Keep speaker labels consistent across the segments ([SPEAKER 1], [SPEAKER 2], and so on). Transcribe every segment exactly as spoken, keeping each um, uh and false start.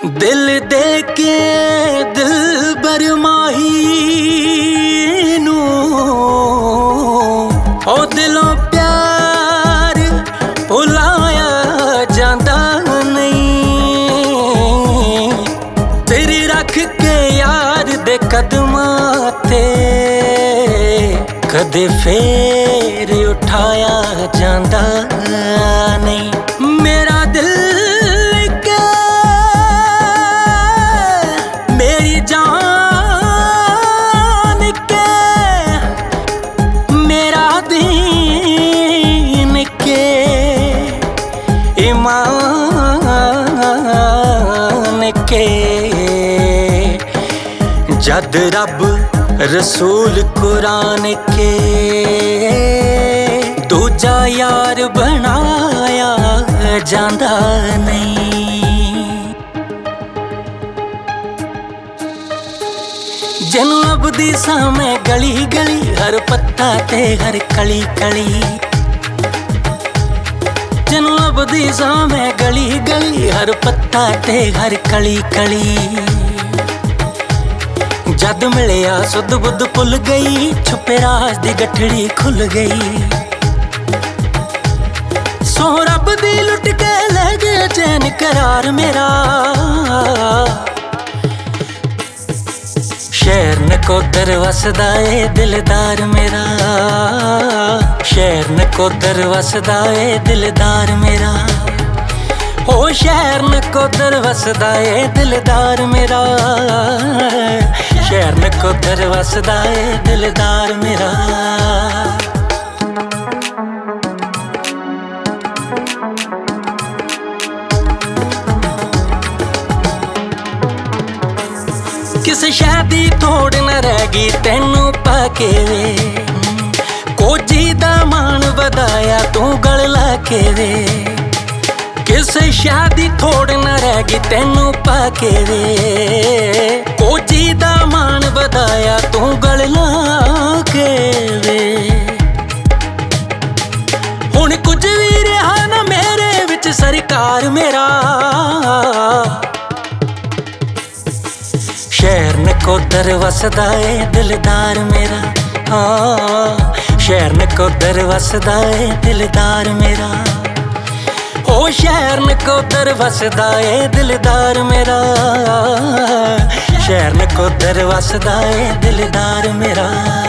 [SPEAKER 1] दिल दे के दिल बरमाही नू ओ दिलों प्यार भुलाया जांदा नहीं। तेरी रख के यार दे कदमां ते कदे फेर उठाया जांदा नहीं। मेरा दिल के मेरी जान के मेरा दीन के ईमान के जद रब रसूल कुरान के दूजा यार बनाया जांदा नहीं। जिन्नू लभदी सां मैं गली गली हर पत्ता ते हर कली कली। जिन्नू लभदी सां मैं गली गली हर पत्ता ते हर कली कली। जद मिलिया सुध बुध भुल गई छुपे राज दी गठड़ी खुल गई। सो रब दी लुट के ले गए चैन करार मेरा। शहर नकोदर वसदा ए दिलदार मेरा। शहर नकोदर वसदा ए दिलदार मेरा। ओ शहर नकोदर वसदा ए दिलदार मेरा। शहर नकोदर वसदा ए दिलदार मेरा। किस शह दी थोड़ न रह गई तैनू पाके वे। कोजी दा मान वधाया तू गल लाके वे। किस शह दी थोड़ न रह गई तैनू पाके वे। कोजी दा मान वधाया तू गल लाके वे। हुण कुछ भी रहा ना मेरे विच सरकार मेरा। शहर नकोदर वसदा ए दिलदार मेरा। हाँ शहर नकोदर वसदा ए दिलदार मेरा। ओ शहर नकोदर वसदा ए दिलदार मेरा। शहर नकोदर वसदा ए दिलदार मेरा।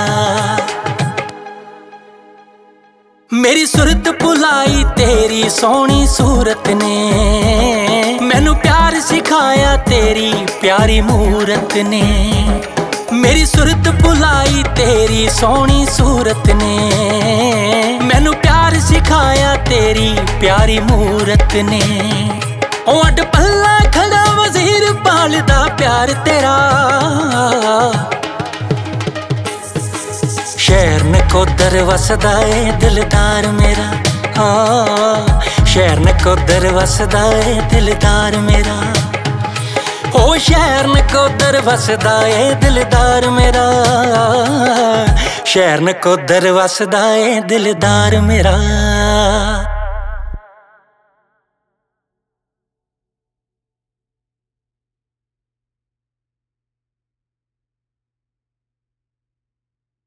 [SPEAKER 1] मेरी सुरत भुलाई तेरी सोहनी सूरत ने। मैनू प्यार सिखाया तेरी प्यारी मूरत ने। मेरी सुरत भुलाई तेरी सोहनी सूरत ने। मैनू प्यार सिखाया तेरी प्यारी मूरत ने। ओ अड पल्ला खड़ा वजीर पालदा प्यार तेरा। शहर नकोदर वसदा ए दिलदार मेरा। हाँ शहर नकोदर वसदा ए दिलदार मेरा। ओ शहर नकोदर वसदा ए दिलदार मेरा। शहर नकोदर वसदा ए दिलदार मेरा।